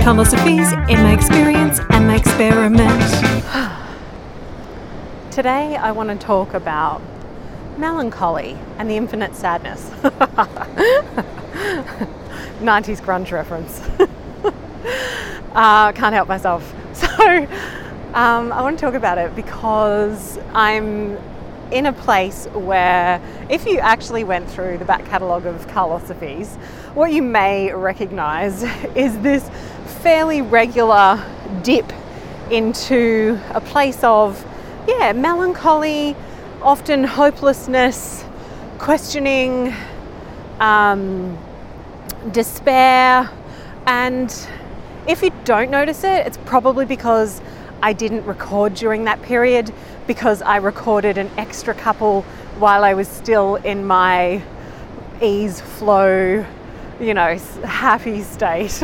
philosophies in my experience and my experiment. Today I want to talk about melancholy and the infinite sadness. 90s grunge reference. Can't help myself. So I want to talk about it because I'm in a place where if you actually went through the back catalogue of Carlosophies, what you may recognise is this fairly regular dip into a place of, melancholy, often hopelessness, questioning, despair. And if you don't notice it, it's probably because I didn't record during that period, because I recorded an extra couple while I was still in my ease, flow, happy state.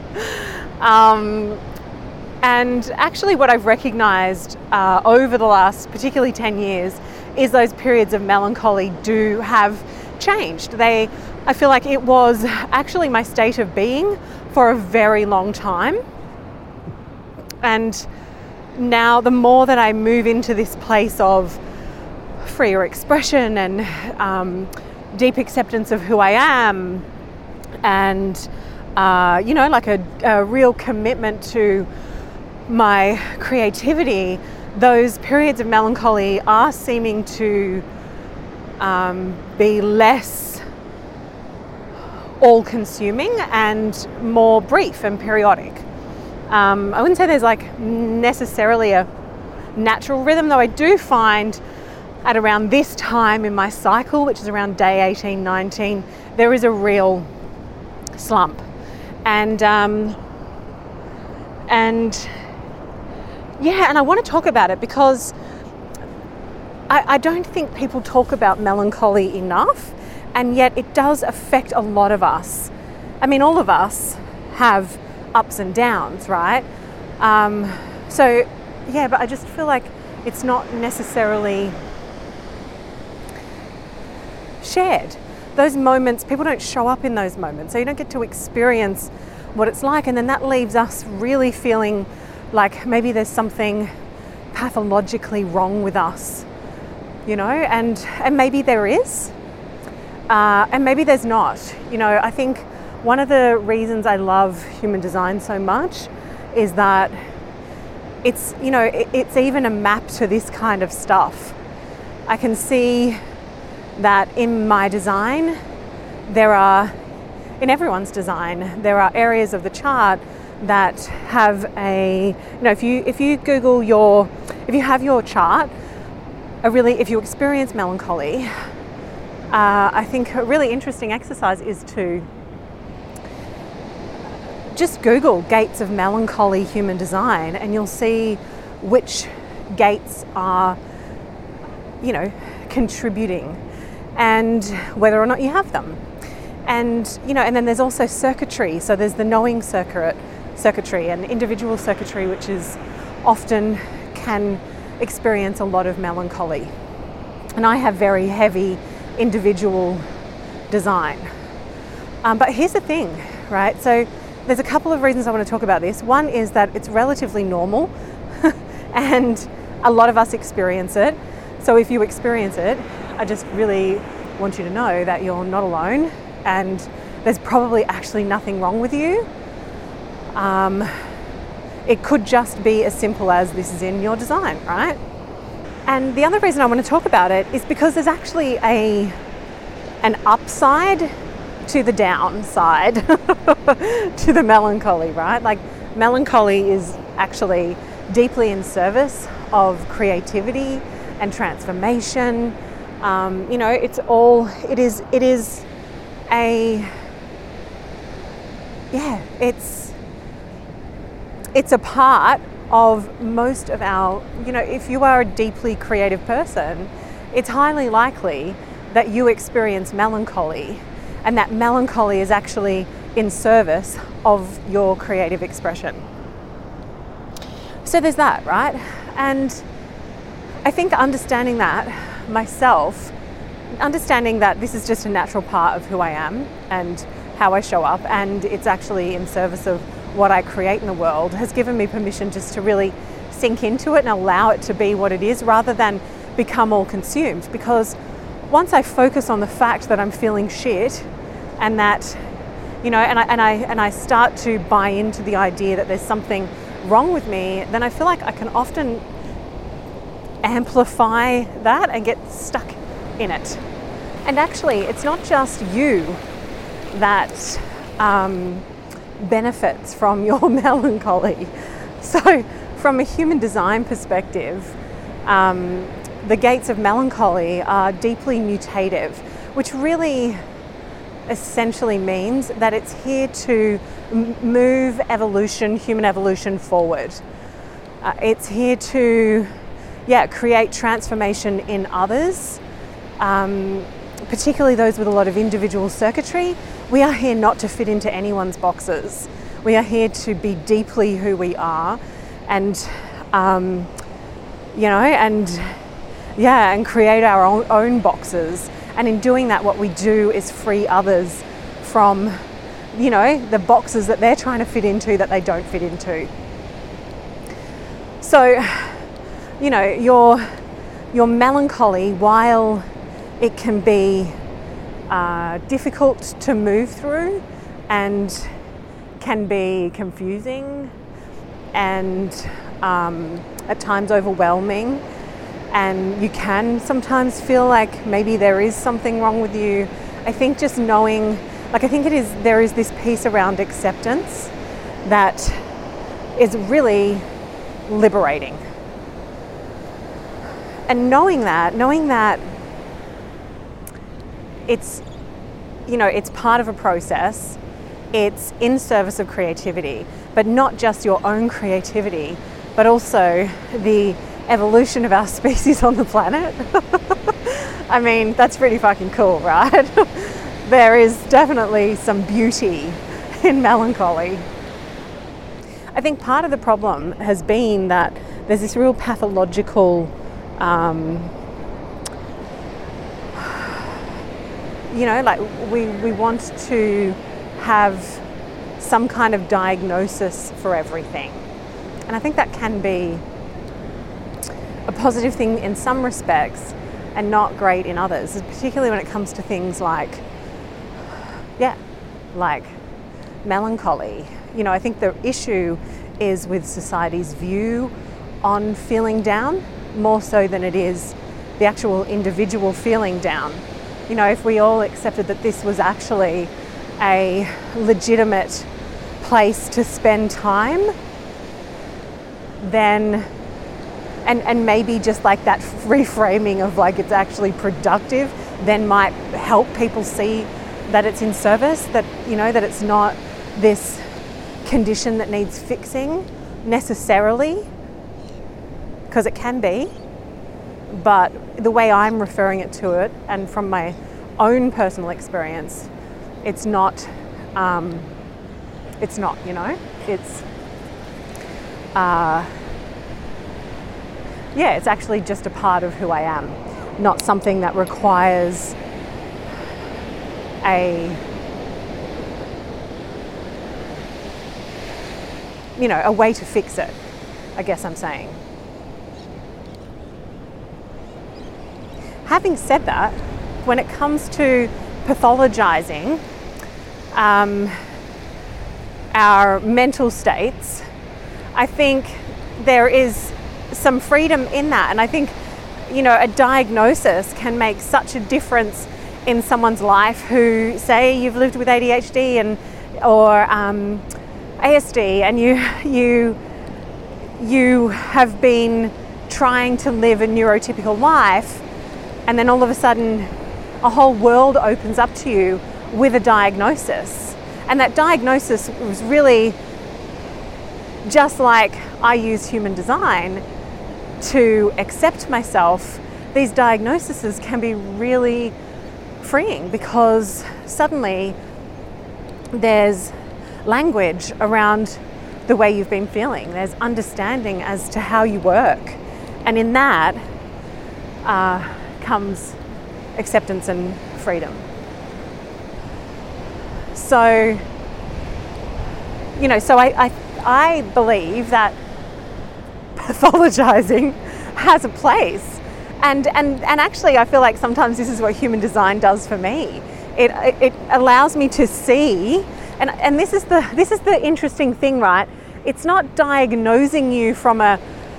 And actually what I've recognised over the last particularly 10 years is those periods of melancholy do have changed. I feel like it was actually my state of being for a very long time. And now the more that I move into this place of freer expression and deep acceptance of who I am, and like a real commitment to my creativity, those periods of melancholy are seeming to be less all-consuming and more brief and periodic. I wouldn't say there's necessarily a natural rhythm, though I do find at around this time in my cycle, which is around day 18, 19, there is a real slump. And I want to talk about it because I don't think people talk about melancholy enough, and yet it does affect a lot of us. I mean, all of us have ups and downs, right? But I just feel like it's not necessarily shared. Those moments, people don't show up in those moments, so you don't get to experience what it's like, and then that leaves us really feeling like maybe there's something pathologically wrong with us, and maybe there is, and maybe there's not. I think one of the reasons I love human design so much is that it's even a map to this kind of stuff. I can see that in my design, in everyone's design, there are areas of the chart that have if you Google if you have your chart, if you experience melancholy, I think a really interesting exercise is to just Google gates of melancholy human design, and you'll see which gates are, contributing and whether or not you have them. And, and then there's also circuitry. So there's the knowing circuitry and individual circuitry, which is often can experience a lot of melancholy. And I have very heavy individual design. But here's the thing, right? So there's a couple of reasons I want to talk about this. One is that it's relatively normal and a lot of us experience it. So if you experience it, I just really want you to know that you're not alone and there's probably actually nothing wrong with you. It could just be as simple as this is in your design, right? And the other reason I want to talk about it is because there's actually an upside to the downside to the melancholy, right? Like, melancholy is actually deeply in service of creativity and transformation. It's a part of most of our, if you are a deeply creative person, it's highly likely that you experience melancholy, and that melancholy is actually in service of your creative expression. So there's that, right? And I think understanding that myself, understanding that this is just a natural part of who I am and how I show up, and it's actually in service of what I create in the world has given me permission just to really sink into it and allow it to be what it is, rather than become all consumed. Because once I focus on the fact that I'm feeling shit, and that, you know, and I start to buy into the idea that there's something wrong with me, then I feel like I can often amplify that and get stuck in it. And actually, it's not just you that benefits from your melancholy. So from a human design perspective, the gates of melancholy are deeply mutative, which really essentially means that it's here to move evolution, human evolution forward. It's here to, create transformation in others, particularly those with a lot of individual circuitry. We are here not to fit into anyone's boxes. We are here to be deeply who we are, and and create our own boxes. And in doing that, what we do is free others from, the boxes that they're trying to fit into that they don't fit into. So, your melancholy, while it can be difficult to move through and can be confusing and at times overwhelming, and you can sometimes feel like maybe there is something wrong with you, I think just knowing, there is this piece around acceptance that is really liberating. And knowing that it's, it's part of a process, it's in service of creativity, but not just your own creativity, but also the evolution of our species on the planet. I mean, that's pretty fucking cool, right? There is definitely some beauty in melancholy. I think part of the problem has been that there's this real pathological, we want to have some kind of diagnosis for everything. And I think that can be a positive thing in some respects and not great in others, particularly when it comes to things like melancholy. I think the issue is with society's view on feeling down, more so than it is the actual individual feeling down. If we all accepted that this was actually a legitimate place to spend time, then and maybe just like that reframing of like it's actually productive, then might help people see that it's in service, that that it's not this condition that needs fixing necessarily, because it can be, but the way I'm referring it to it, and from my own personal experience, it's not it's it's actually just a part of who I am, not something that requires a way to fix it, I guess I'm saying. Having said that, when it comes to pathologizing our mental states, I think there is some freedom in that. And I think, a diagnosis can make such a difference in someone's life who, say, you've lived with ADHD or ASD, and you have been trying to live a neurotypical life, and then all of a sudden a whole world opens up to you with a diagnosis. And that diagnosis was really just like I use human design to accept myself. These diagnoses can be really freeing, because suddenly there's language around the way you've been feeling. There's understanding as to how you work. And in that comes acceptance and freedom. So So I believe that pathologizing has a place. And actually, I feel like sometimes this is what human design does for me. It allows me to see, and this is the interesting thing, right? It's not diagnosing you from a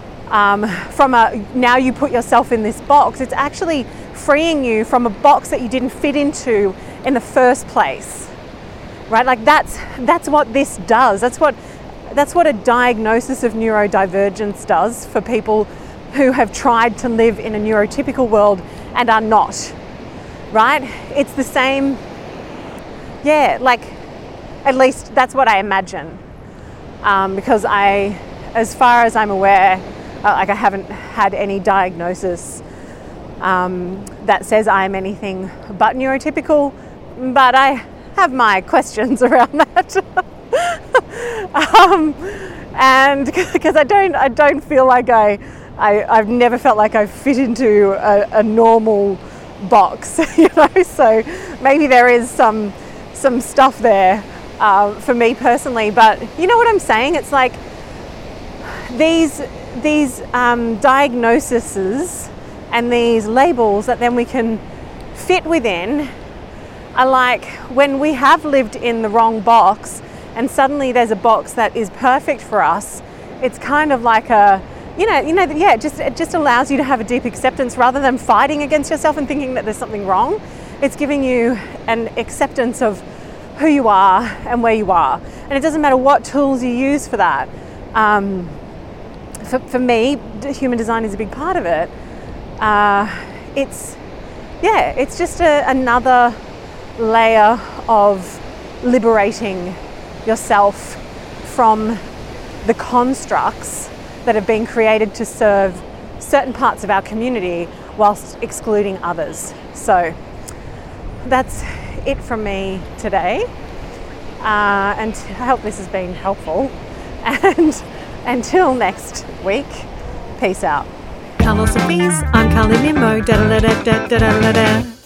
now you put yourself in this box. It's actually freeing you from a box that you didn't fit into in the first place, right? Like that's what this does. That's what a diagnosis of neurodivergence does for people who have tried to live in a neurotypical world and are not, right? It's the same, like at least that's what I imagine, because as far as I'm aware, I haven't had any diagnosis that says I'm anything but neurotypical, but I have my questions around that. And because I don't feel like I've never felt like I fit into a normal box, so maybe there is some stuff there for me personally, but you know what I'm saying? It's like these diagnoses and these labels that then we can fit within are like when we have lived in the wrong box and suddenly there's a box that is perfect for us. It's kind of like it just allows you to have a deep acceptance rather than fighting against yourself and thinking that there's something wrong. It's giving you an acceptance of who you are and where you are, and it doesn't matter what tools you use for that. For me, human design is a big part of it. It's just another layer of liberating yourself from the constructs that have been created to serve certain parts of our community whilst excluding others. So that's it from me today, and I hope this has been helpful, and until next week, peace out. Carlos Afiz, I'm Carly Nimmo. Da da da da da da da da.